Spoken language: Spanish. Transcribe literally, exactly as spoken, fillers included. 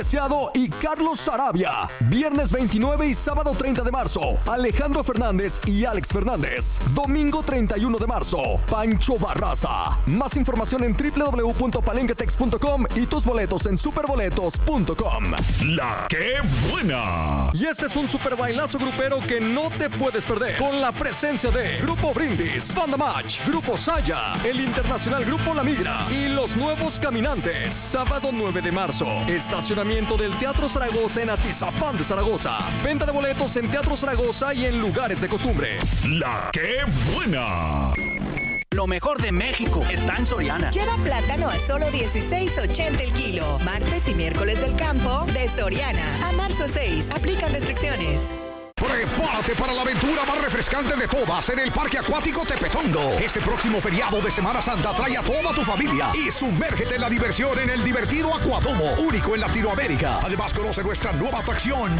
y Carlos Sarabia. Viernes veintinueve y sábado treinta de marzo, Alejandro Fernández y Alex Fernández. Domingo treinta y uno de marzo, Pancho Barraza. Más información en doble u doble u doble u punto palenquetex punto com y tus boletos en superboletos punto com. La que buena. Y este es un super bailazo grupero que no te puedes perder, con la presencia de Grupo Brindis, Banda Match, Grupo Saya, el internacional Grupo La Migra y Los Nuevos Caminantes. Sábado nueve de marzo, estacionamiento del Teatro Zaragoza en Atizapán de Zaragoza. Venta de boletos en Teatro Zaragoza y en lugares de costumbre. La que buena. Lo mejor de México está en Soriana. Lleva plátano a solo dieciséis ochenta el kilo. Martes y miércoles del campo de Soriana. A marzo seis. Aplican restricciones. Prepárate para la aventura más refrescante de todas en el Parque Acuático Tepetongo. Este próximo feriado de Semana Santa trae a toda tu familia y sumérgete en la diversión en el divertido Acuadomo, único en Latinoamérica. Además, conoce nuestra nueva atracción